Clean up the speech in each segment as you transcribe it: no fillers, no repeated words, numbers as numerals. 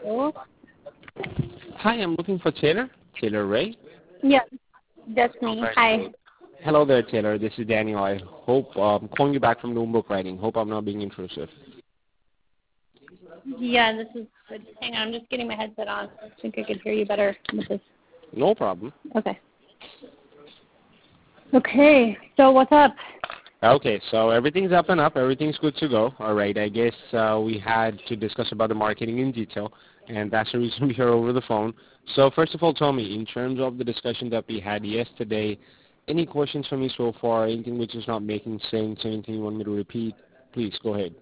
available. Hi, I'm looking for Taylor. Taylor Ray. Yeah, that's me. Right. Hi. Hello there, Taylor. This is Daniel. I hope I'm calling you back from Bloomberg Writing. Hope I'm not being intrusive. Yeah, this is good. Hang on, I'm just getting my headset on. I think I could hear you better with this. No problem. Okay. Okay, so what's up? Okay, so everything's up and up. Everything's good to go. All right, I guess we had to discuss about the marketing in detail, and that's the reason we're here over the phone. So first of all, tell me, in terms of the discussion that we had yesterday, any questions for me so far, anything which is not making sense, anything you want me to repeat, please go ahead.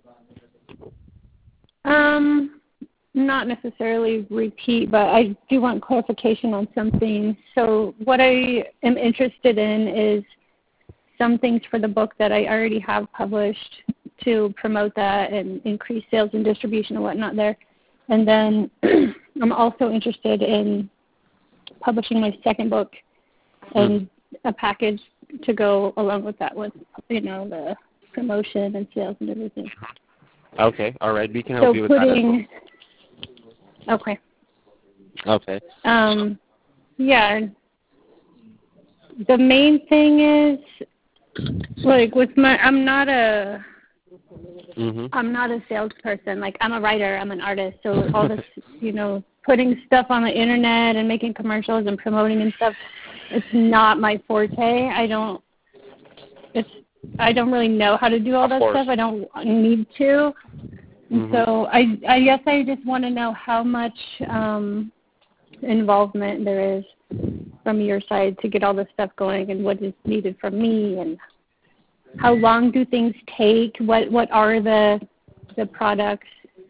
Not necessarily repeat, but I do want clarification on something. So what I am interested in is some things for the book that I already have published to promote that and increase sales and distribution and whatnot there. And then I'm also interested in publishing my second book and a package to go along with that with, the promotion and sales and everything. Okay, all right. We can help you with that as well. Okay. Okay. Yeah. The main thing is, like, with I'm not a salesperson. Like, I'm a writer. I'm an artist. So all this, putting stuff on the internet and making commercials and promoting and stuff, it's not my forte. I don't really know how to do all that stuff. I don't need to. And so I guess I just want to know how much involvement there is from your side to get all this stuff going and what is needed from me and how long do things take? What are the products?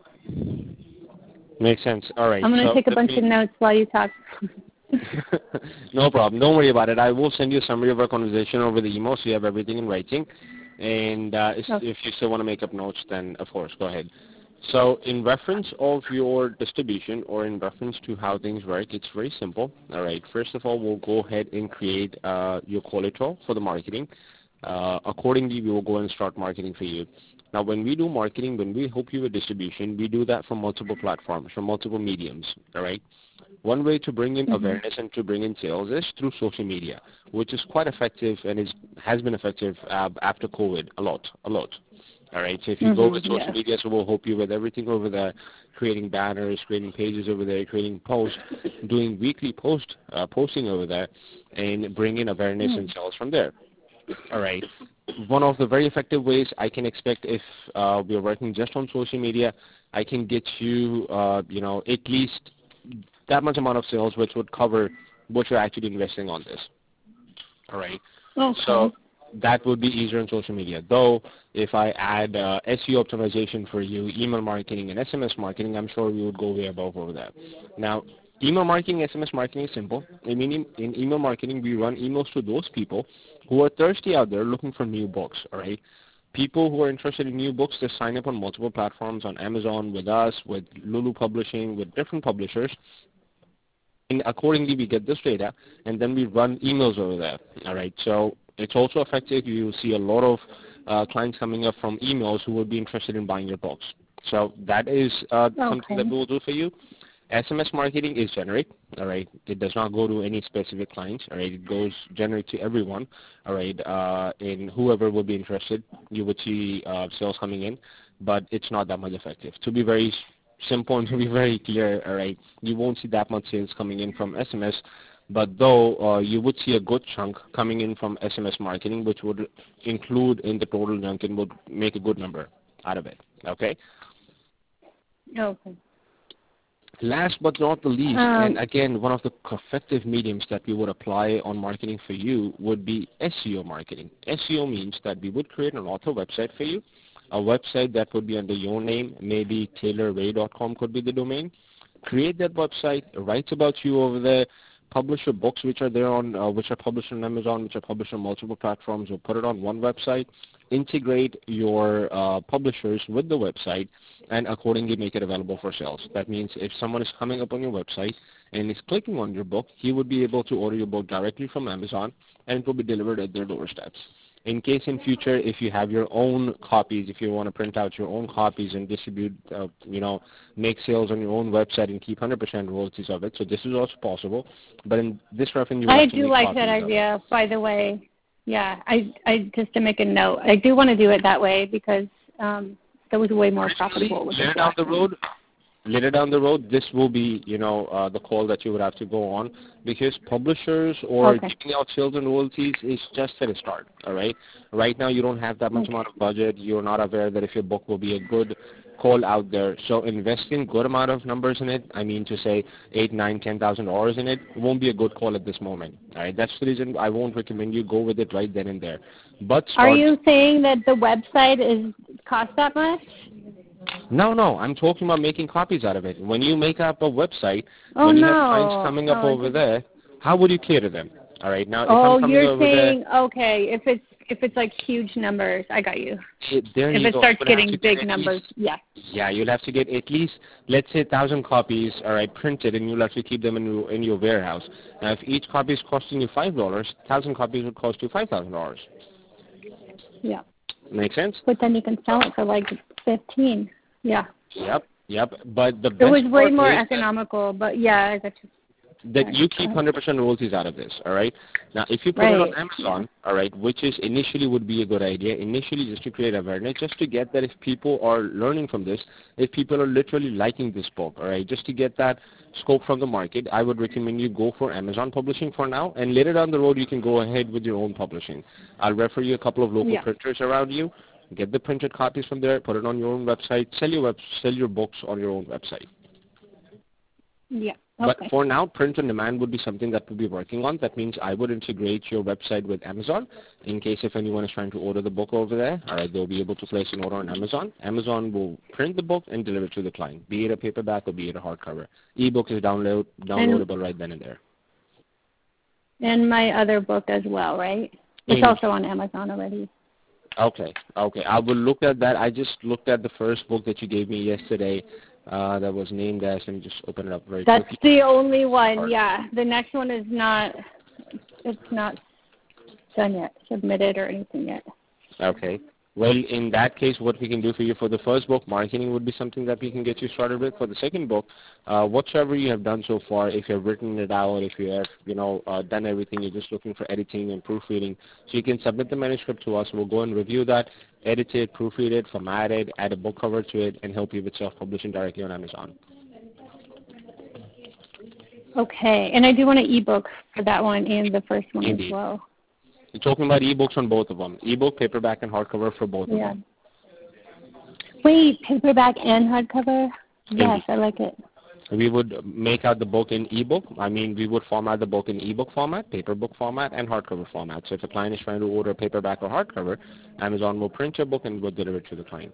Makes sense. All right. I'm going to take a bunch of notes while you talk. No problem. Don't worry about it. I will send you a summary of our conversation over the email so you have everything in writing. And if you still want to make up notes, then, of course, go ahead. So in reference of your distribution or in reference to how things work, it's very simple. All right. First of all, we'll go ahead and create your collateral for the marketing. Accordingly, we will go and start marketing for you. Now, when we do marketing, when we help you with distribution, we do that from multiple platforms, from multiple mediums. All right. One way to bring in awareness and to bring in sales is through social media, which is quite effective and has been effective after COVID a lot. All right, so if you go with social media, so we'll help you with everything over there, creating banners, creating pages over there, creating posts, doing weekly posting over there, and bringing awareness and sales from there. All right. One of the very effective ways I can expect if we're working just on social media, I can get you, at least that much amount of sales, which would cover what you're actually investing on this. All right. Okay. So that would be easier on social media. Though, if I add SEO optimization for you, email marketing, and SMS marketing, I'm sure we would go way above over that. Now, email marketing, SMS marketing is simple. In email marketing, we run emails to those people who are thirsty out there looking for new books. All right. People who are interested in new books, they sign up on multiple platforms, on Amazon, with us, with Lulu Publishing, with different publishers. And accordingly, we get this data, and then we run emails over there. All right. So it's also effective. You see a lot of clients coming up from emails who would be interested in buying your books. So that is something that we will do for you. SMS marketing is generic. All right. It does not go to any specific clients. All right. It goes generic to everyone. All right. And whoever would be interested, you would see sales coming in, but it's not that much effective. To be very simple and to be very clear, all right, you won't see that much sales coming in from SMS, but though you would see a good chunk coming in from SMS marketing, which would include in the total chunk and would make a good number out of it. Okay? Okay. Last but not the least, and again, one of the effective mediums that we would apply on marketing for you would be SEO marketing. SEO means that we would create an author website for you, a website that would be under your name, maybe taylorray.com could be the domain. Create that website, write about you over there, publish your books which are there on, which are published on Amazon, which are published on multiple platforms, or put it on one website, integrate your publishers with the website, and accordingly make it available for sales. That means if someone is coming up on your website and is clicking on your book, he would be able to order your book directly from Amazon, and it will be delivered at their doorsteps. In case in future, if you have your own copies, if you want to print out your own copies and distribute, make sales on your own website and keep 100% royalties of it. So this is also possible. But in this reference, you I have to do make like copies that of it. idea, by the way. Yeah, I just to make a note, I do want to do it that way because that was way more profitable with the black one. Later down the road, this will be, the call that you would have to go on, because publishers or giving out sales and royalties is just at a start, all right? Right now, you don't have that much amount of budget. You're not aware that if your book will be a good call out there. So investing good amount of numbers in it, I mean to say $8,000, $9,000, $10,000 in it, won't be a good call at this moment, all right? That's the reason I won't recommend you go with it right then and there. But are you saying that the website cost that much? No, I'm talking about making copies out of it. When you make up a website, when you have clients coming up over there, how would you cater them? All right, now if I'm coming you're over saying there, okay, if it's like huge numbers, I got you. There if you it go. starts getting big numbers, yeah, you'll have to get at least, let's say, 1,000 copies, all right, printed, and you'll have to keep them in your warehouse. Now, if each copy is costing you $5, 1,000 copies would cost you $5,000. Yeah. Make sense? But then you can sell it for like 15. Yeah. Yep. But the best it was way more is economical, but yeah, I got you. That you keep 100% royalties out of this, all right? Now, if you put it on Amazon, all right, which is initially would be a good idea, initially just to create awareness, just to get that if people are learning from this, if people are literally liking this book, all right, just to get that scope from the market, I would recommend you go for Amazon publishing for now, and later down the road, you can go ahead with your own publishing. I'll refer you a couple of local printers around you, get the printed copies from there, put it on your own website, sell your books on your own website. Yeah. But for now, print on demand would be something that we'll be working on. That means I would integrate your website with Amazon in case if anyone is trying to order the book over there. All right, they'll be able to place an order on Amazon. Amazon will print the book and deliver it to the client, be it a paperback or be it a hardcover. Ebook is downloadable right then and there. And my other book as well, right? It's also on Amazon already. Okay. I will look at that. I just looked at the first book that you gave me yesterday. That was named as, let me just open it up very quickly. That's the only one, yeah. The next one is not done yet, submitted or anything yet. Okay. Well, in that case, what we can do for you for the first book, marketing would be something that we can get you started with. For the second book, whatsoever you have done so far, if you have written it out, if you have, done everything, you're just looking for editing and proofreading, so you can submit the manuscript to us. We'll go and review that, edit it, proofread it, format it, add a book cover to it, and help you with self-publishing directly on Amazon. Okay, and I do want an ebook for that one and the first one as well. You're talking about ebooks on both of them. Ebook, paperback, and hardcover for both of them. Wait, paperback and hardcover? Yes, I like it. We would make out the book in ebook. I mean, we would format the book in ebook format, paper book format, and hardcover format. So if a client is trying to order a paperback or hardcover, Amazon will print your book and will deliver it to the client.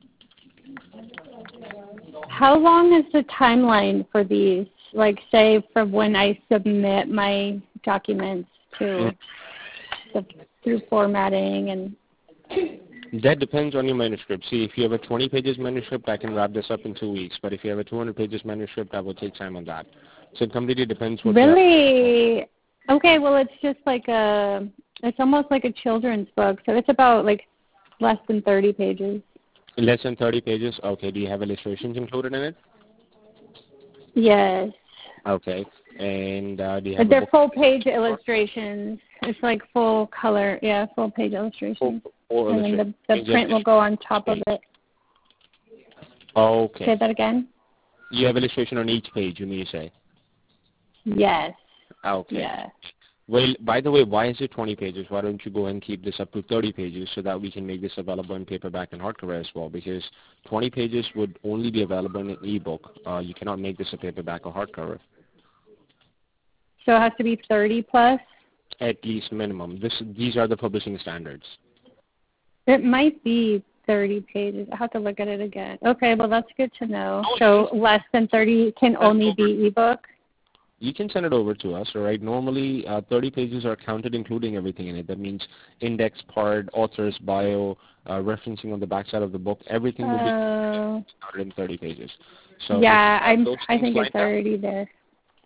How long is the timeline for these? Like, say, from when I submit my documents to through formatting and... That depends on your manuscript. See, if you have a 20 pages manuscript, I can wrap this up in 2 weeks. But if you have a 200 pages manuscript, I will take time on that. So it completely depends what Really? Okay, well, it's just like it's almost like a children's book. So it's about like less than 30 pages. Less than 30 pages? Okay. Do you have illustrations included in it? Yes. Okay. And do you have They're full-page illustrations. It's like full color, full-page illustrations. And then the print will go on top of it. Okay. Say that again? You have illustration on each page, you mean to say? Yes. Okay. Yeah. Well, by the way, why is it 20 pages? Why don't you go and keep this up to 30 pages so that we can make this available in paperback and hardcover as well? Because 20 pages would only be available in an ebook. You cannot make this a paperback or hardcover. So it has to be 30 plus? At least minimum. These are the publishing standards. It might be 30 pages. I have to look at it again. Okay, well, that's good to know. So less than 30 can only be ebook? You can send it over to us, all right? Normally, 30 pages are counted including everything in it. That means index part, author's bio, referencing on the backside of the book. Everything will be counted in 30 pages. So yeah, I think it's already there.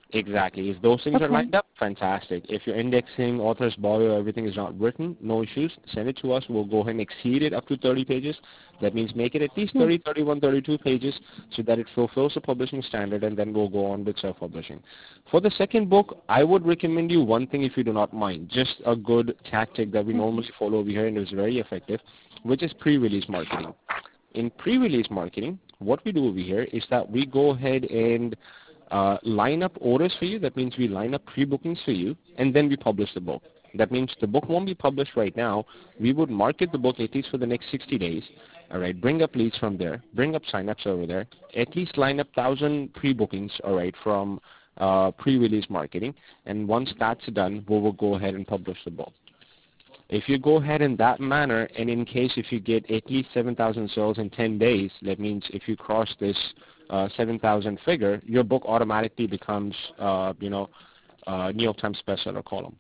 Exactly. If those things are Okay. lined up, fantastic. If your indexing, author's bio, everything is not written, no issues. Send it to us. We'll go ahead and exceed it up to 30 pages. That means make it at least 30, 31, 32 pages so that it fulfills the publishing standard, and then we'll go on with self-publishing. For the second book, I would recommend you one thing if you do not mind, just a good tactic that we normally follow over here and is very effective, which is pre-release marketing. In pre-release marketing, what we do over here is that we go ahead and line up orders for you. That means we line up pre-bookings for you, and then we publish the book. That means the book won't be published right now. We would market the book at least for the next 60 days. All right, bring up leads from there, bring up signups over there, at least line up 1,000 pre-bookings, all right, from pre-release marketing. And once that's done, we will go ahead and publish the book. If you go ahead in that manner, and in case if you get at least 7,000 sales in 10 days, that means if you cross this 7,000 figure, your book automatically becomes, New York Times bestseller column.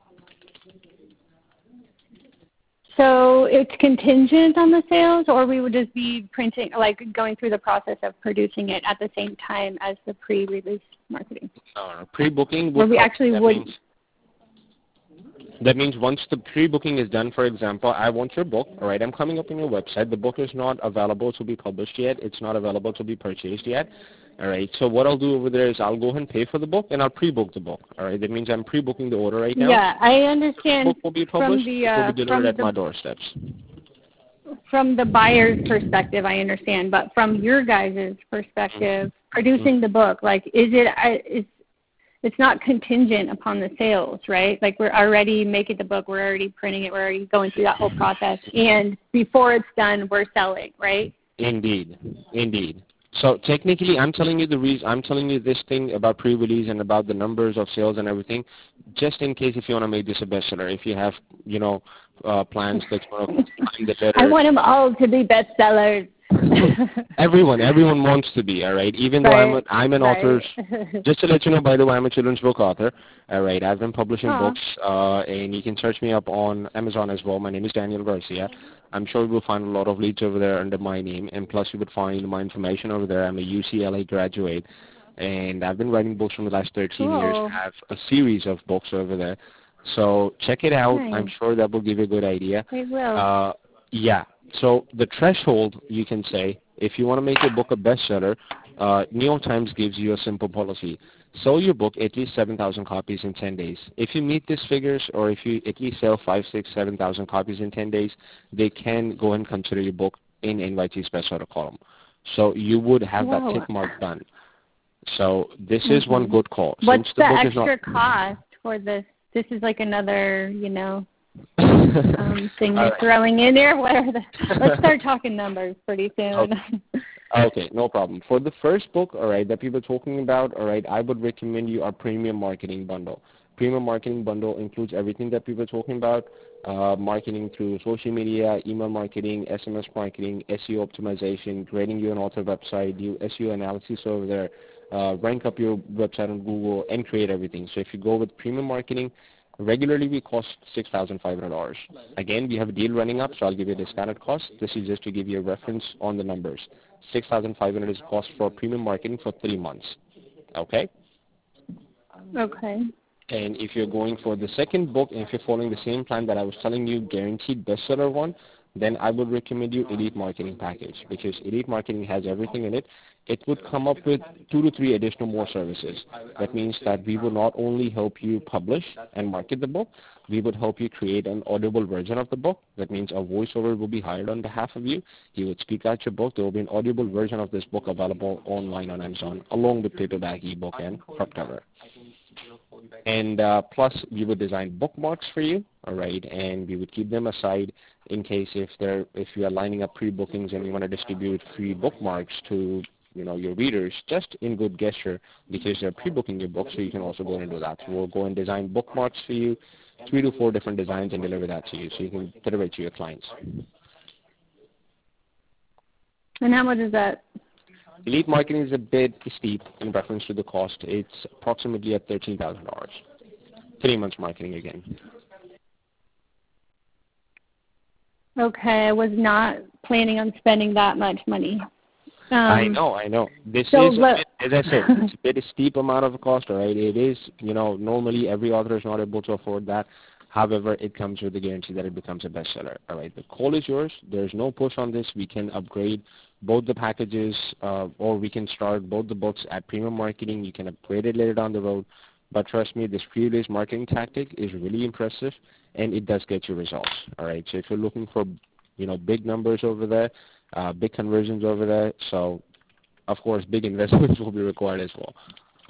So it's contingent on the sales, or we would just be printing, like going through the process of producing it at the same time as the pre-release marketing? Pre-booking would. That means once the pre-booking is done, for example, I want your book, all right, I'm coming up on your website. The book is not available to be published yet. It's not available to be purchased yet, all right. So what I'll do over there is I'll go ahead and pay for the book, and I'll pre-book the book, all right. That means I'm pre-booking the order right now. Yeah, I understand. The book will be published. It will be delivered at my doorsteps. From the buyer's perspective, I understand, but from your guys' perspective, producing the book, like, it's not contingent upon the sales, right? Like, we're already making the book, we're already printing it, we're already going through that whole process, and before it's done, we're selling, right? Indeed. So technically, I'm telling you this thing about pre-release and about the numbers of sales and everything, just in case if you want to make this a bestseller. If you have, plans that's going to find the better. I want them all to be bestsellers. Everyone wants to be, all right. Even though I'm an author, just to let you know, by the way, I'm a children's book author. All right, I've been publishing books, and you can search me up on Amazon as well. My name is Daniel Garcia. I'm sure you will find a lot of leads over there under my name, and plus you would find my information over there. I'm a UCLA graduate, and I've been writing books for the last 13 years. I have a series of books over there. So check it out. Nice. I'm sure that will give you a good idea. I will. Yeah. So the threshold, you can say, if you want to make your book a bestseller, New York Times gives you a simple policy. Sell your book at least 7,000 copies in 10 days. If you meet these figures, or if you at least sell 5, 6, 7,000 copies in 10 days, they can go and consider your book in NYT's bestseller column. So you would have that tick mark done. So this is one good call. What's the extra cost for this? This is like another, thing you're throwing in there. Let's start talking numbers pretty soon. Okay, no problem. For the first book, all right, that people are talking about, all right, I would recommend you our premium marketing bundle. Premium marketing bundle includes everything that people are talking about, marketing through social media, email marketing, SMS marketing, SEO optimization, creating your author website, do SEO analysis over there, rank up your website on Google, and create everything. So if you go with premium marketing, regularly we cost $6,500. Again, we have a deal running up, so I'll give you a discounted cost. This is just to give you a reference on the numbers. $6,500 is the cost for premium marketing for 3 months. Okay? Okay. And if you're going for the second book, and if you're following the same plan that I was telling you, guaranteed bestseller one, then I would recommend you Elite Marketing Package, because Elite Marketing has everything in it. It would come up with 2 to 3 additional more services. That means that we will not only help you publish and market the book, we would help you create an audible version of the book. That means a voiceover will be hired on behalf of you. He would speak out your book. There will be an audible version of this book available online on Amazon, along with paperback, ebook, and hardcover. And plus, we would design bookmarks for you, all right, and we would keep them aside in case if you are lining up pre-bookings and you want to distribute free bookmarks to your readers, just in good gesture, because they're pre-booking your book, so you can also go and do that. So we'll go and design bookmarks for you, 3 to 4 different designs, and deliver that to you, so you can deliver it to your clients. And how much is that? Elite Marketing is a bit steep in reference to the cost. It's approximately at $13,000. 3 months marketing again. Okay, I was not planning on spending that much money. I know. This So, is, as I said, it's a bit steep amount of a cost, all right? It is, normally every author is not able to afford that. However, it comes with the guarantee that it becomes a bestseller, all right? The call is yours. There's no push on this. We can upgrade both the packages, or we can start both the books at premium marketing. You can upgrade it later down the road. But trust me, this pre-release marketing tactic is really impressive, and it does get you results, all right? So if you're looking for, big numbers over there, big conversions over there, so of course big investments will be required as well.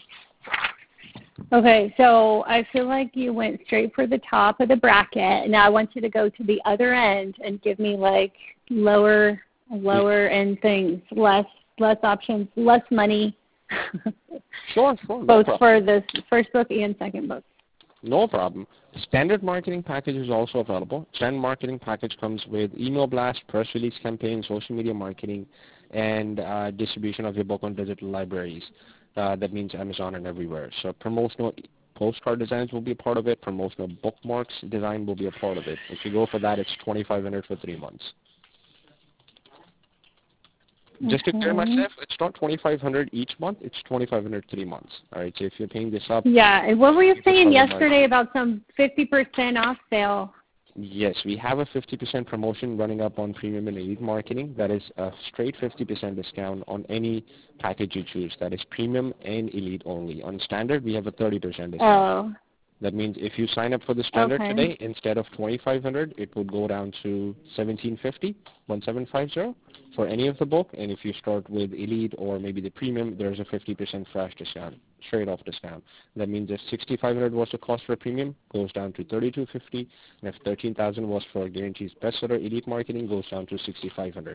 Okay, so I feel like you went straight for the top of the bracket. Now I want you to go to the other end and give me like lower end things, less options, less money. Sure. Both for the first book and second book. No problem. Standard marketing package is also available. Standard marketing package comes with email blast, press release campaign, social media marketing, and distribution of your book on digital libraries. That means Amazon and everywhere. So promotional postcard designs will be a part of it. Promotional bookmarks design will be a part of it. If you go for that, it's $2,500 for 3 months. Just to clear myself, it's not $2,500 each month. It's $2,500 3 months. All right. So if you're paying this up, yeah. What were you saying yesterday about some 50% off sale? Yes, we have a 50% promotion running up on premium and elite marketing. That is a straight 50% discount on any package you choose. That is premium and elite only. On standard, we have a 30% discount. Oh. That means if you sign up for the standard today, instead of $2,500, it would go down to $1,750 for any of the book. And if you start with elite or maybe the premium, there's a 50% flash discount, straight off discount. That means if $6,500 was the cost for premium, goes down to $3,250, and if $13,000 was for guarantees bestseller elite marketing, goes down to $6,500.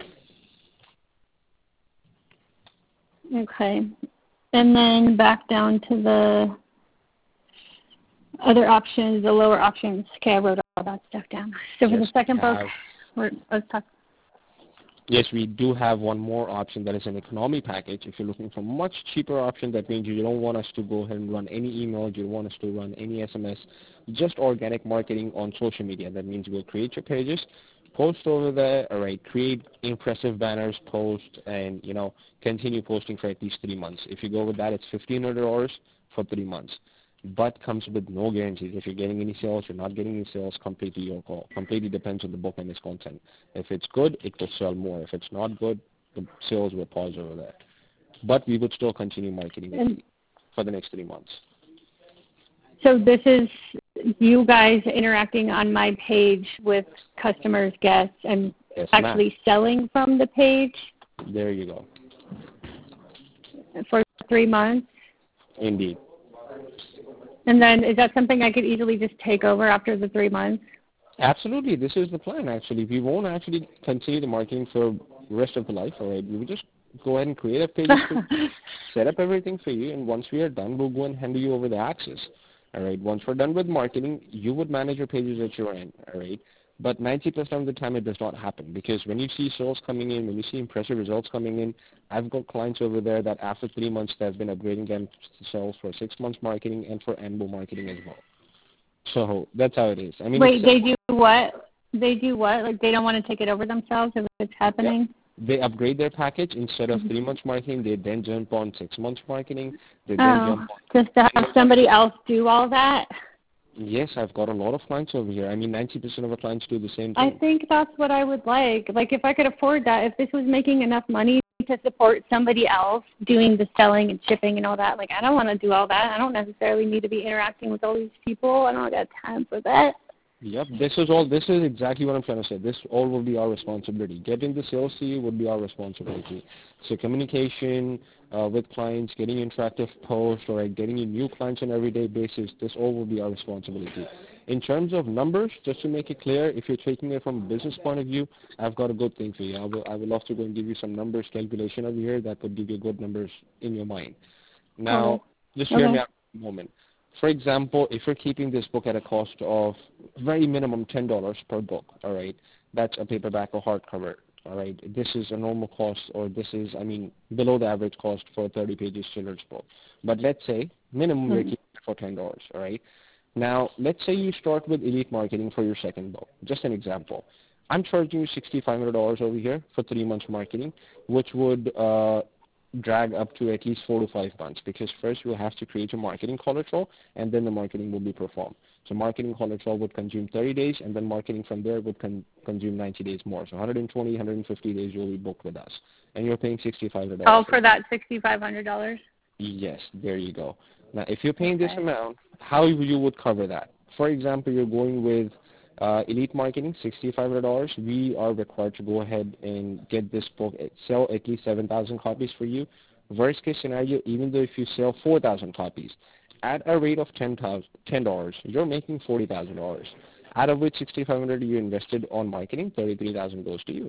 Okay, and then back down to the other options, the lower options. Okay, I wrote all that stuff down. So for the second book, let's talk. Yes, we do have one more option that is an economy package. If you're looking for a much cheaper option, that means you don't want us to go ahead and run any emails, you don't want us to run any SMS, just organic marketing on social media. That means we'll create your pages, post over there, all right, create impressive banners, post, and, continue posting for at least 3 months. If you go with that, it's $1,500 for 3 months. But comes with no guarantees. If you're getting any sales, you're not getting any sales, completely your call. Completely depends on the book and its content. If it's good, it will sell more. If it's not good, the sales will pause over there. But we would still continue marketing for the next 3 months. So this is you guys interacting on my page with customers, guests, and actually selling from the page? There you go. For 3 months? Indeed. And then is that something I could easily just take over after the 3 months? Absolutely. This is the plan, actually. We won't actually continue the marketing for the rest of the life, all right? We will just go ahead and create a page, set up everything for you, and once we are done, we'll go and hand you over the access, all right? Once we're done with marketing, you would manage your pages at your end, all right? But 90% of the time, it does not happen because when you see sales coming in, when you see impressive results coming in, I've got clients over there that after 3 months, they've been upgrading them to sales for 6 months marketing and for annual marketing as well. So that's how it is. I mean, wait, they do what? They do what? Like they don't want to take it over themselves if it's happening? Yep. They upgrade their package. Instead of 3 months marketing, they then jump on 6 months marketing. They then jump on just to have somebody else do all that? Yes, I've got a lot of clients over here. I mean, 90% of our clients do the same thing. I think that's what I would like. Like, if I could afford that, if this was making enough money to support somebody else doing the selling and shipping and all that, like, I don't want to do all that. I don't necessarily need to be interacting with all these people. I don't got time for that. Yep, this is exactly what I'm trying to say. This all will be our responsibility. Getting the sales to you would be our responsibility. So communication with clients, getting interactive posts, or getting you new clients on an everyday basis, this all will be our responsibility. In terms of numbers, just to make it clear, if you're taking it from a business point of view, I've got a good thing for you. I would love to go and give you some numbers calculation over here that would give you good numbers in your mind. Now, just hear me out for a moment. For example, if you're keeping this book at a cost of very minimum $10 per book, all right, that's a paperback or hardcover, all right. This is a normal cost, or this is, below the average cost for a 30 pages children's book. But let's say minimum you're keeping it for $10, all right. Now, let's say you start with elite marketing for your second book. Just an example. I'm charging you $6,500 over here for 3 months marketing, which would drag up to at least 4 to 5 months, because first you will have to create your marketing collateral, and then the marketing will be performed. So marketing collateral would consume 30 days, and then marketing from there would consume 90 days more. So 120, 150 days you'll be booked with us, and you're paying $6,500. Oh, for that $6,500? Yes, there you go. Now, if you're paying this amount, how you would cover that? For example, you're going with Elite Marketing, $6,500. We are required to go ahead and get this book, sell at least 7,000 copies for you. Worst case scenario, even though if you sell 4,000 copies, at a rate of $10, you're making $40,000. Out of which $6,500 you invested on marketing, $33,000 goes to you.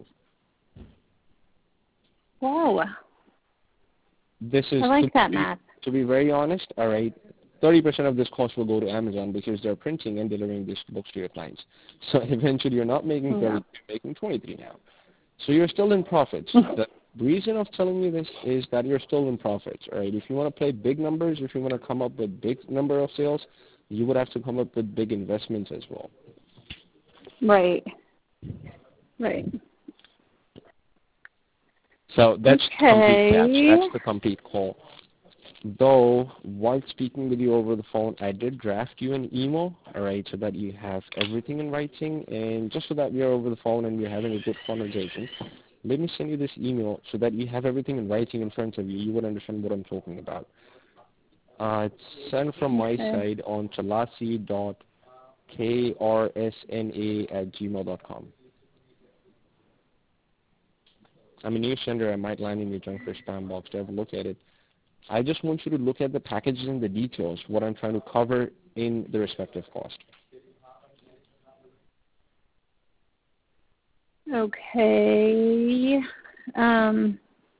Whoa. This is, I like that math. To be very honest, all right, 30% of this cost will go to Amazon because they're printing and delivering these books to your clients. So eventually you're not making 30, you're making 23 now. So you're still in profits. The reason of telling you this is that you're still in profits, all right? If you want to play big numbers, if you want to come up with big number of sales, you would have to come up with big investments as well. Right. Right. So that's complete catch. That's the complete call. Though, while speaking with you over the phone, I did draft you an email, all right, so that you have everything in writing, and just so that we are over the phone and we're having a good conversation, let me send you this email so that you have everything in writing in front of you. You would understand what I'm talking about. It's sent from my side on talasi.krsna@gmail.com. I'm a new sender. I might land in your junk or spam box to have a look at it. I just want you to look at the packages and the details, what I'm trying to cover in the respective cost. Okay. I'm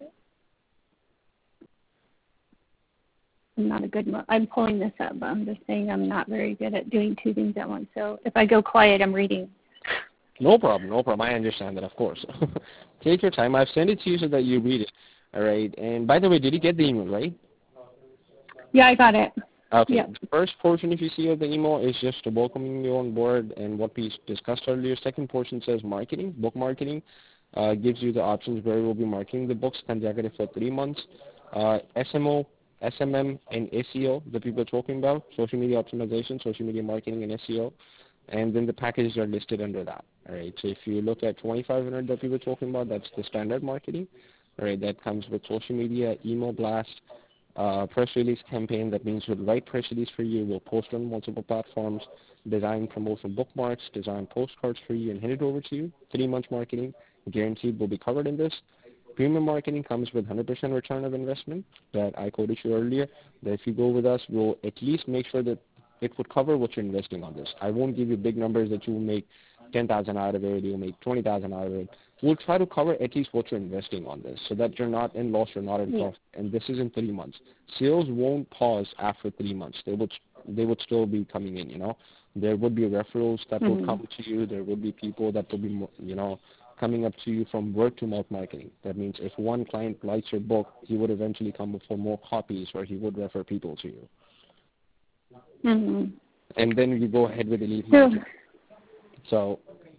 not a good I'm pulling this up, but I'm just saying I'm not very good at doing two things at once. So if I go quiet, I'm reading. No problem, no problem. I understand that, of course. Take your time. I've sent it to you so that you read it. All right. And by the way, did you get the email, right? Yeah, I got it. Okay. Yep. The first portion, if you see of the email, is just to welcoming you on board and what we discussed earlier. Second portion says marketing, book marketing. Gives you the options where we'll be marketing the books consecutive for 3 months. SMO, SMM, and SEO, the people are talking about, social media optimization, social media marketing, and SEO. And then the packages are listed under that. All right. So if you look at 2,500 that we were talking about, that's the standard marketing. All right. That comes with social media, email blast, press release campaign. That means we'll write press release for you. We'll post on multiple platforms, design promotion bookmarks, design postcards for you, and hand it over to you. 3 months marketing, guaranteed will be covered in this. Premium marketing comes with 100% return of investment that I quoted you earlier. That if you go with us, we'll at least make sure that it would cover what you're investing on this. I won't give you big numbers that you will make 10,000 out of it, you'll make 20,000 out of it. We'll try to cover at least what you're investing on this so that you're not in loss, you're not in profit. And this is in 3 months. Sales won't pause after 3 months. They would still be coming in, you know. There would be referrals that would come to you. There would be people that will be, you know, coming up to you from word to mouth marketing. That means if one client likes your book, he would eventually come up for more copies or he would refer people to you. And then you go ahead with Elite Marketing. So.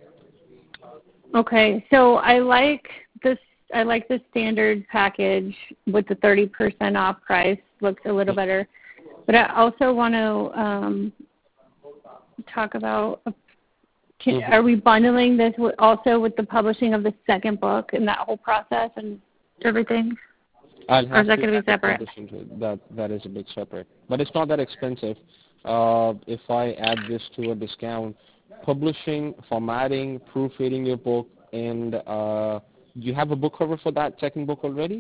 Okay, so I like this. I like the standard package with the 30% off price. Looks a little better, but I also want to talk about. Are we bundling this also with the publishing of the second book and that whole process and everything? Or is that going to be separate? That is a bit separate, but it's not that expensive. If I add this to a discount, publishing, formatting, proofreading your book, and do you have a book cover for that second book already?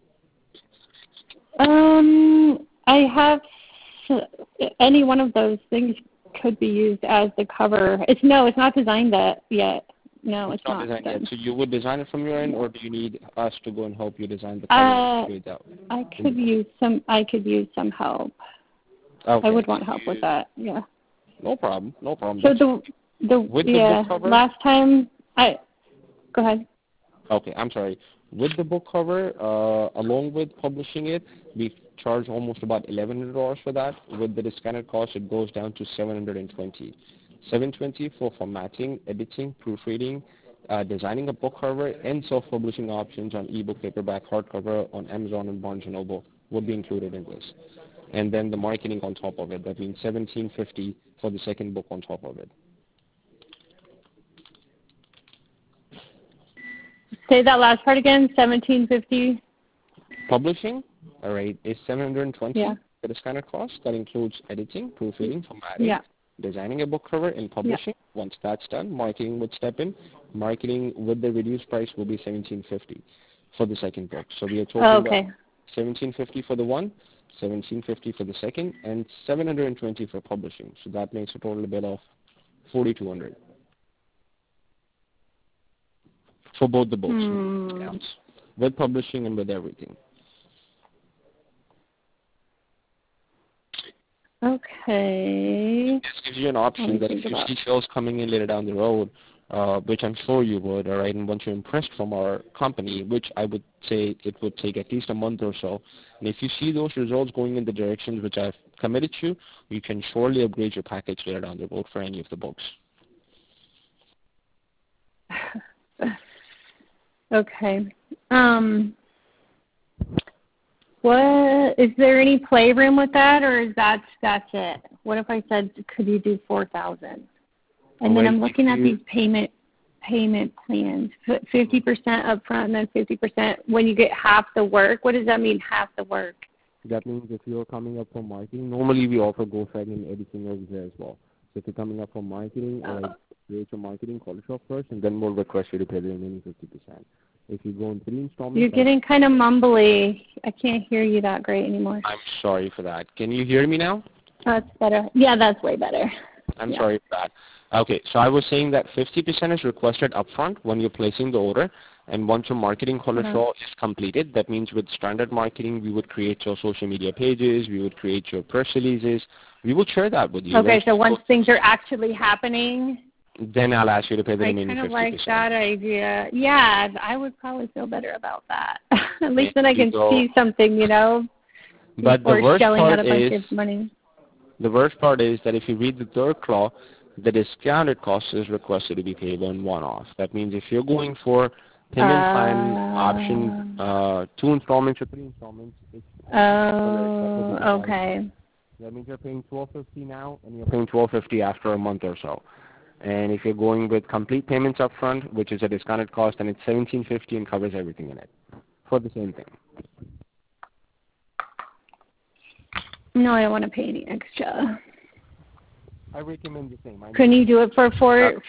I have any one of those things could be used as the cover. It's not designed yet. No, it's not designed yet. So you would design it from your end, or do you need us to go and help you design the cover? I could use some help. Okay. I would want help with that. Yeah. No problem. So the book cover, last time go ahead. Okay, I'm sorry. With the book cover, along with publishing it, we charge almost about $1,100 for that. With the discounted cost, it goes down to $720. $720 for formatting, editing, proofreading, designing a book cover and self-publishing options on ebook, paperback, hardcover on Amazon and Barnes & Noble would be included in this. And then the marketing on top of it. That means $17.50 for the second book on top of it. Say that last part again. $17.50. Publishing, all right, is $720 Yeah. for the standard cost. That includes editing, proofreading, formatting, Yeah. designing a book cover, and publishing. Yeah. Once that's done, marketing would step in. Marketing with the reduced price will be $17.50 for the second book. So we are talking about $17.50 for the one, $17.50 for the second, and $720 for publishing. So that makes a total bill of $4,200 for both the books, with publishing and with everything. Okay. This gives you an option that if you see sales coming in later down the road, which I'm sure you would, all right, and once you're impressed from our company, which I would say it would take at least a month or so, and if you see those results going in the directions which I've committed to, you can surely upgrade your package later down the road for any of the books. Okay. What is there any playroom with that, or is that's it? What if I said, could you do 4,000? And then I'm looking at these payment plans, 50% upfront and then 50% when you get half the work. What does that mean, half the work? That means if you're coming up for marketing, normally we offer ghostwriting and editing over there as well. So if you're coming up for marketing, create your marketing, call it off first, and then we'll request you to pay the remaining 50%. If you go in 3 installments... You're getting kind of mumbly. I can't hear you that great anymore. I'm sorry for that. Can you hear me now? That's better. Yeah, that's way better. I'm sorry for that. Okay, so I was saying that 50% is requested upfront when you're placing the order, and once your marketing collateral is completed, that means with standard marketing, we would create your social media pages, we would create your press releases, we would share that with you. Okay, so once things are actually happening... Then I'll ask you to pay the remaining 50%. I kind of like that idea. Yeah, I would probably feel better about that. At least then I can see something, you know, but the worst shelling part out a bunch of money. The worst part is that if you read the third clause, the discounted cost is requested to be paid in one-off. That means if you're going for payment plan option, 2 installments or 3 installments, it's okay. That means you're paying $1,250 now, and you're paying $1,250 after a month or so. And if you're going with complete payments up front, which is a discounted cost, then it's $1,750 and covers everything in it for the same thing. No, I don't want to pay any extra. I recommend the same. Can you do it for 4,000?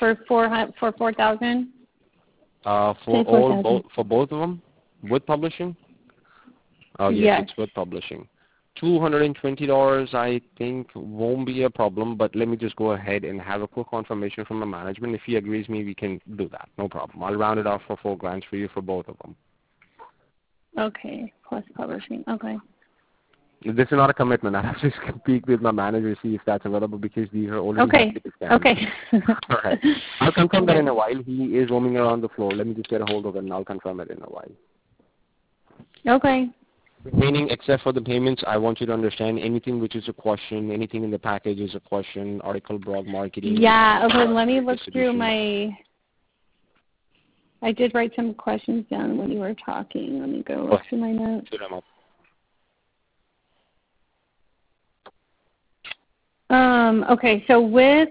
For both of them with publishing? Oh yes, it's with publishing. $220 I think won't be a problem, but let me just go ahead and have a quick confirmation from the management. If he agrees me, we can do that. No problem. I'll round it off for $4,000 for you for both of them. Okay, plus publishing. Okay. This is not a commitment. I have to speak with my manager to see if that's available because these are already Okay. All right. I'll confirm that in a while. He is roaming around the floor. Let me just get a hold of it and I'll confirm it in a while. Okay. Meaning, except for the payments, I want you to understand anything which is a question, anything in the package is a question, article, blog, marketing. Yeah, okay, let me look through my... I did write some questions down when you were talking. Let me go look through my notes. Okay, so with,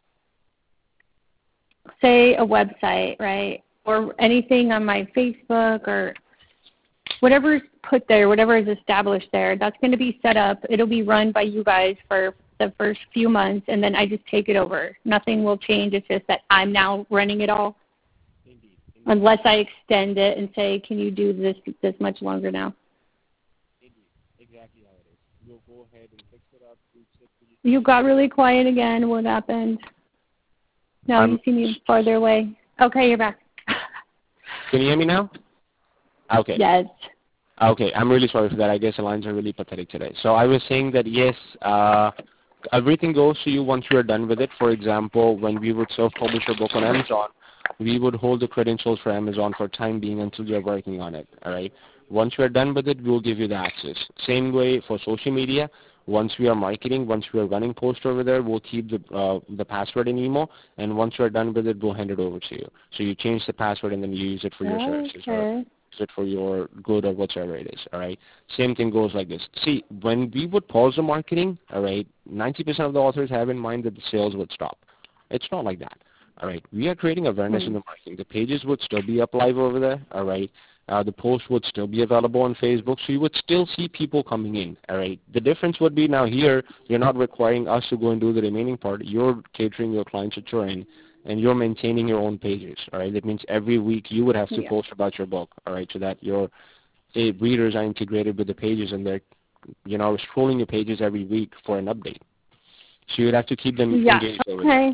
say, a website, right, or anything on my Facebook or whatever is put there, whatever is established there, that's going to be set up. It'll be run by you guys for the first few months, and then I just take it over. Nothing will change. It's just that I'm now running it all. Indeed. Unless I extend it and say, can you do this much longer now? Indeed. Exactly how it is. You'll go ahead and fix it up. You got really quiet again. What happened? No, you seem me farther away. Okay, you're back. Can you hear me now? Okay. Yes. Okay, I'm really sorry for that. I guess the lines are really pathetic today. So I was saying that, yes, everything goes to you once you're done with it. For example, when we would self-publish a book on Amazon, we would hold the credentials for Amazon for time being until you're working on it, all right? Once you're done with it, we'll give you the access. Same way for social media. Once we are marketing, once we are running posts over there, we'll keep the password in email, and once you're done with it, we'll hand it over to you. So you change the password and then you use it for your services or use it for your good or whatever it is, all right? Same thing goes like this. See, when we would pause the marketing, all right, 90% of the authors have in mind that the sales would stop. It's not like that. All right, we are creating awareness in the marketing. The pages would still be up live over there, all right? The post would still be available on Facebook, so you would still see people coming in, all right? The difference would be now here, you're not requiring us to go and do the remaining part. You're catering your clients at your end, and you're maintaining your own pages, all right? That means every week you would have to post about your book, all right, so that your readers are integrated with the pages and they're, scrolling your pages every week for an update. So you'd have to keep them engaged over there.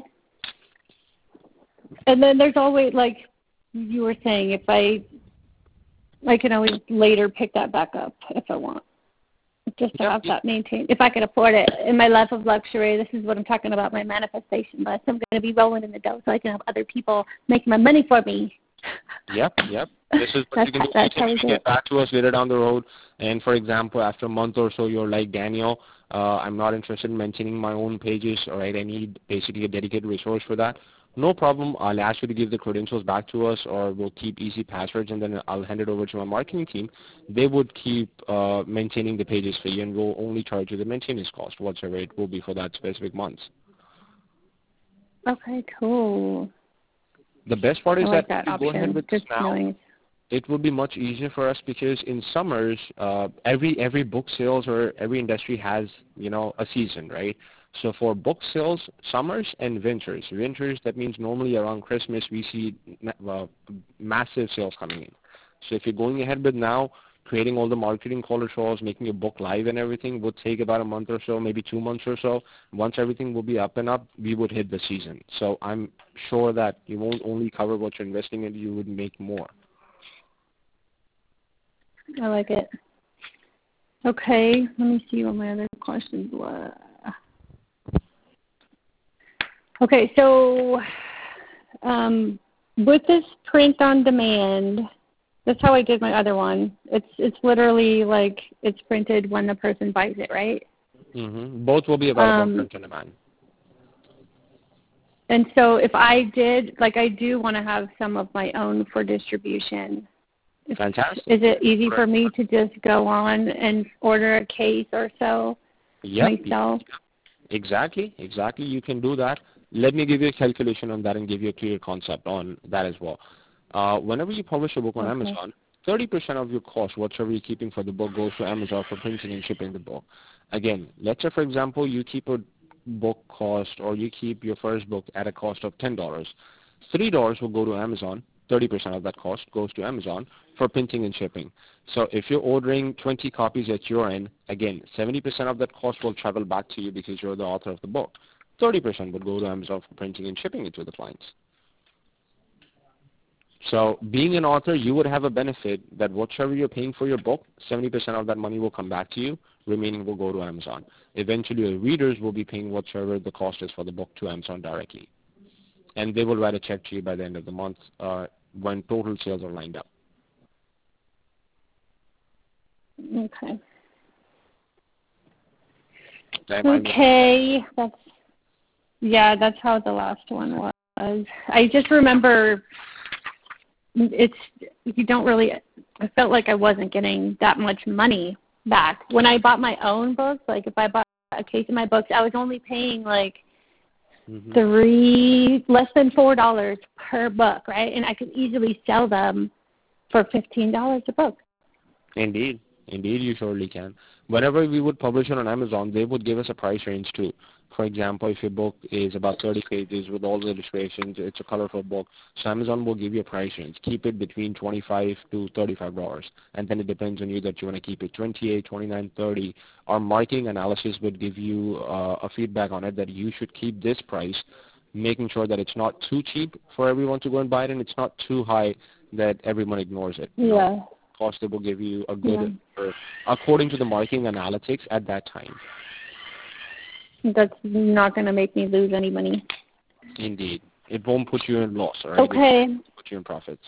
And then there's always, like you were saying, if I can always later pick that back up if I want, just to have that maintained. If I can afford it in my life of luxury, this is what I'm talking about, my manifestation list. I'm going to be rolling in the dough so I can have other people make my money for me. Yep. This is what you can do. You can get back to us later down the road. And, for example, after a month or so, you're like, Daniel, I'm not interested in maintaining my own pages, all right? I need basically a dedicated resource for that. No problem. I'll ask you to give the credentials back to us, or we'll keep easy passwords, and then I'll hand it over to my marketing team. They would keep maintaining the pages for you, and we'll only charge you the maintenance cost, whatever it will be for that specific month. Okay, cool. The best part is that if you go ahead with this now, knowing. it would be much easier for us because in summers, every book sales or every industry has, a season, right? So for book sales, summers and winters. Winters, that means normally around Christmas we see massive sales coming in. So if you're going ahead with now, creating all the marketing collaterals, making your book live and everything would take about a month or so, maybe 2 months or so. Once everything will be up and up, we would hit the season. So I'm sure that you won't only cover what you're investing in, you would make more. I like it. Okay, let me see what my other questions were. Okay, so with this print on demand, that's how I did my other one. It's literally like it's printed when the person buys it, right? Mm-hmm. Both will be available print on demand. And so if I did, I do want to have some of my own for distribution. Fantastic. Is it easy for me to just go on and order a case or so myself? Exactly. You can do that. Let me give you a calculation on that and give you a clear concept on that as well. Whenever you publish a book on Amazon, 30% of your cost, whatever you're keeping for the book, goes to Amazon for printing and shipping the book. Again, let's say, for example, you keep a book cost or you keep your first book at a cost of $10. $3 will go to Amazon. 30% of that cost goes to Amazon for printing and shipping. So if you're ordering 20 copies at your end, again, 70% of that cost will travel back to you because you're the author of the book. 30% would go to Amazon for printing and shipping it to the clients. So being an author, you would have a benefit that whatever you're paying for your book, 70% of that money will come back to you. Remaining will go to Amazon. Eventually, your readers will be paying whatever the cost is for the book to Amazon directly. And they will write a check to you by the end of the month when total sales are lined up. Okay. Okay. That's how the last one was. I just remember I felt like I wasn't getting that much money back. When I bought my own books, if I bought a case of my books, I was only paying less than $4 per book, right? And I could easily sell them for $15 a book. Indeed, you surely can. Whenever we would publish it on Amazon, they would give us a price range too. For example, if your book is about 30 pages with all the illustrations, it's a colorful book, so Amazon will give you a price range. Keep it between $25 to $35, and then it depends on you that you want to keep it $28, $29, $30. Our marketing analysis would give you a feedback on it that you should keep this price, making sure that it's not too cheap for everyone to go and buy it, and it's not too high that everyone ignores it. Yeah. Cost that will give you a good, according to the marketing analytics at that time. That's not going to make me lose any money. Indeed. It won't put you in loss, all right? Okay. It will put you in profits.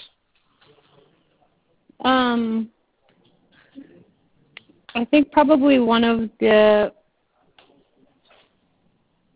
I think probably one of the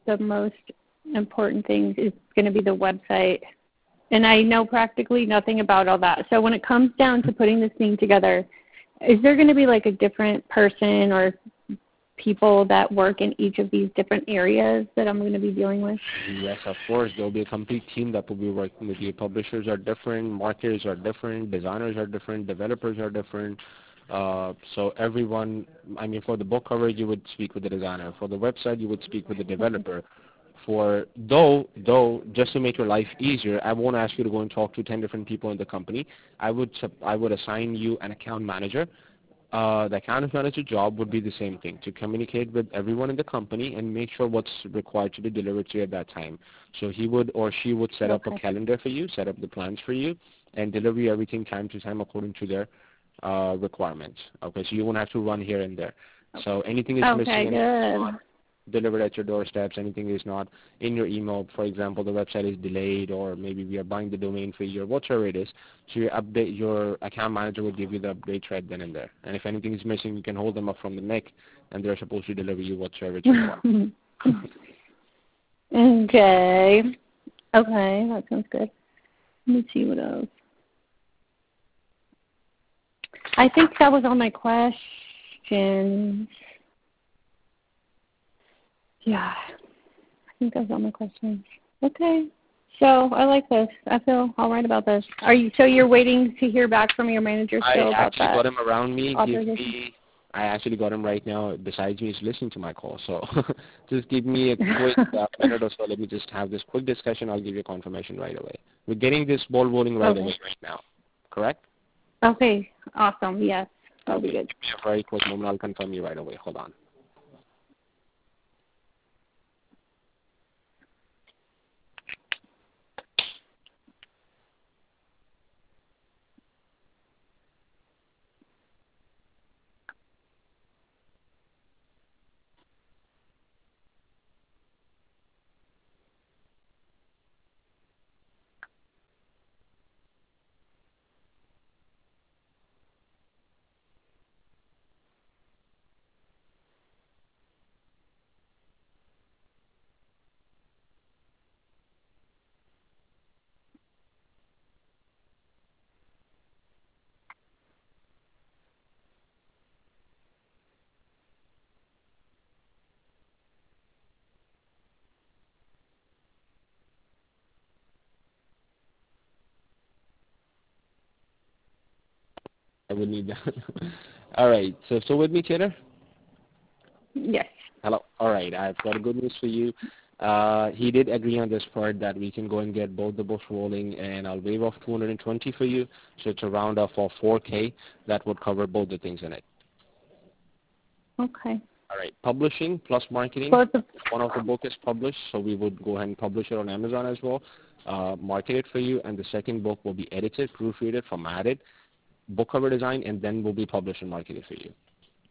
the most important things is going to be the website. And I know practically nothing about all that. So when it comes down to putting this thing together, is there going to be like a different person or people that work in each of these different areas that I'm going to be dealing with? Yes, of course. There will be a complete team that will be working with you. Publishers are different, marketers are different, designers are different, developers are different. So everyone, I mean, for the book cover, you would speak with the designer. For the website, you would speak with the developer. Though, just to make your life easier, I won't ask you to go and talk to 10 different people in the company. I would assign you an account manager. The account manager job would be the same thing, to communicate with everyone in the company and make sure what's required to be delivered to you at that time. So he would or she would set up a calendar for you, set up the plans for you, and deliver you everything time to time according to their requirements. Okay, so you won't have to run here and there. So anything is missing, good. Delivered at your doorsteps, anything is not in your email, for example, the website is delayed, or maybe we are buying the domain for you, or whatever it is, so your account manager will give you the update right then and there. And if anything is missing, you can hold them up from the neck, and they're supposed to deliver you whatever you want. Okay, that sounds good. Let me see what else. I think that was all my questions. Yeah, I think that's all my questions. Okay, so I like this. I feel all right about this. So you're waiting to hear back from your manager still about that? I actually got him around me. I actually got him right now. Besides me, he's listening to my call. So just give me a quick minute or so. Let me just have this quick discussion. I'll give you a confirmation right away. We're getting this ball rolling right away right now. Correct? Okay, awesome. Yes, that'll be good. Give me a very quick moment. I'll confirm you right away. Hold on. I would need that. All right. So with me, Taylor? Yes. Hello. All right. I've got a good news for you. He did agree on this part that we can go and get both the books rolling, and I'll waive off $220 for you. So it's a round off of $4K. That would cover both the things in it. Okay. All right. Publishing plus marketing. One of the book is published, so we would go ahead and publish it on Amazon as well. Market it for you, and the second book will be edited, proofreaded, formatted, book cover design, and then will be published and marketed for you.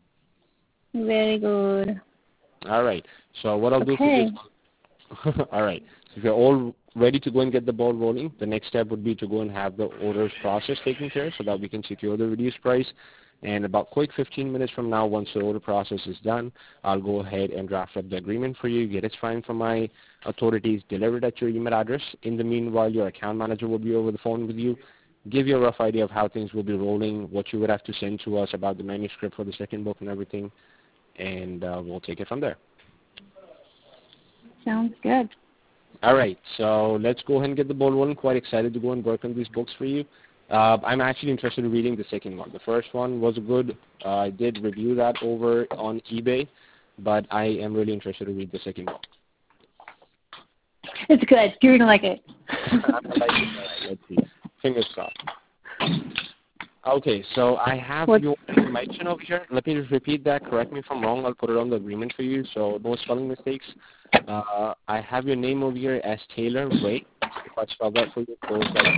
Very good. All right. So what I'll do for you is, all right. So if you're all ready to go and get the ball rolling, the next step would be to go and have the orders process taken care of so that we can secure the reduced price. And about quick 15 minutes from now, once the order process is done, I'll go ahead and draft up the agreement for you, get it signed from my authorities, delivered at your email address. In the meanwhile, your account manager will be over the phone with you, give you a rough idea of how things will be rolling, what you would have to send to us about the manuscript for the second book and everything, and we'll take it from there. Sounds good. All right, so let's go ahead and get the ball rolling. Quite excited to go and work on these books for you. I'm actually interested in reading the second one. The first one was good. I did review that over on eBay, but I am really interested to read the second book. It's good. You're going to like it. Let's see. Fingers crossed. Okay, so I have your information over here. Let me just repeat that. Correct me if I'm wrong. I'll put it on the agreement for you, so no spelling mistakes. I have your name over here as Taylor Ray. If I spell that for you, it goes like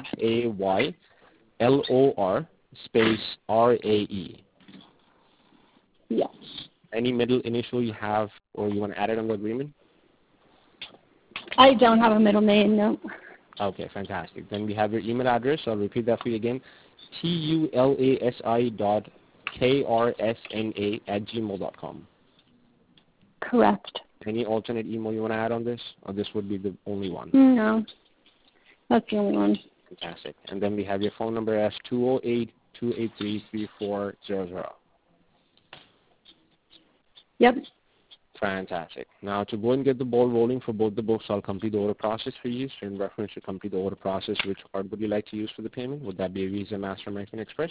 Taylor space RAE. Yes. Any middle initial you have or you want to add it on the agreement? I don't have a middle name, no. Okay, fantastic. Then we have your email address. I'll repeat that for you again. TULASI.KRSNA@gmail.com. Correct. Any alternate email you want to add on this, or this would be the only one? No, that's the only one. Fantastic. And then we have your phone number as 208-283-3400. Yep. Fantastic. Now, to go and get the ball rolling for both the books, I'll complete the order process for you. So in reference to complete the order process, which card would you like to use for the payment? Would that be a Visa, Master, American Express?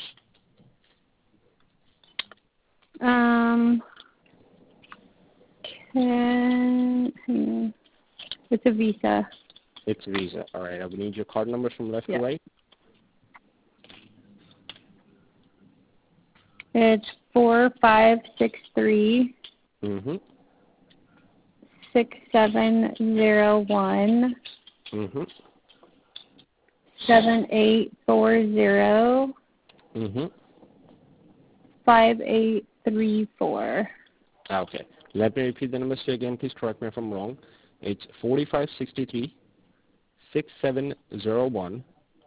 It's a Visa. It's Visa. All right. I will need your card numbers from left to right. It's 4563 6701 7840 5834. Okay. Let me repeat the numbers to you again. Please correct me if I'm wrong. It's 4563 6701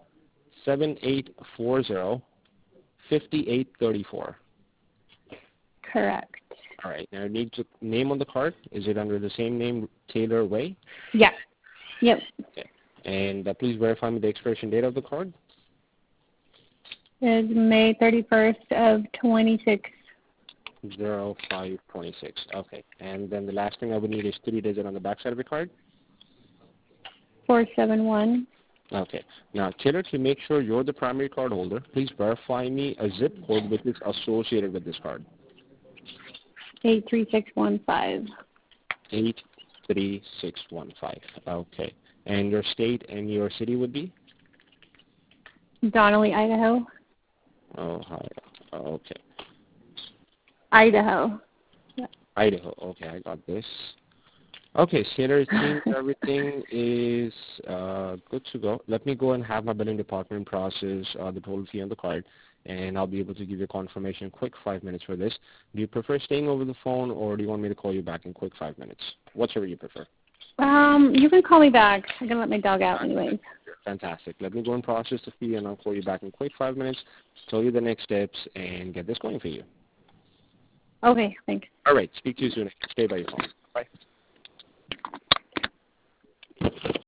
7840 5834. Correct. All right. Now, I need the name on the card. Is it under the same name, Taylor Way? Yeah. Yep. Okay. And please verify me the expiration date of the card. It's May 31st of 26. 0526. Okay. And then the last thing I would need is 3 digits on the back side of the card. 471. Okay. Now, Taylor, to make sure you're the primary card holder, please verify me a zip code which is associated with this card. 83615. 83615. Okay. And your state and your city would be? Donnelly, Idaho. Ohio. Okay. Idaho. Yeah. Idaho. Okay, I got this. Okay, Taylor, it seems everything is good to go. Let me go and have my billing department process the total fee on the card, and I'll be able to give you a confirmation in quick 5 minutes for this. Do you prefer staying over the phone, or do you want me to call you back in quick 5 minutes? Whatever you prefer. You can call me back. I'm going to let my dog out anyways. Fantastic. Let me go and process the fee, and I'll call you back in quick 5 minutes, tell you the next steps, and get this going for you. Okay, thanks. All right. Speak to you soon. Stay by your phone. Bye.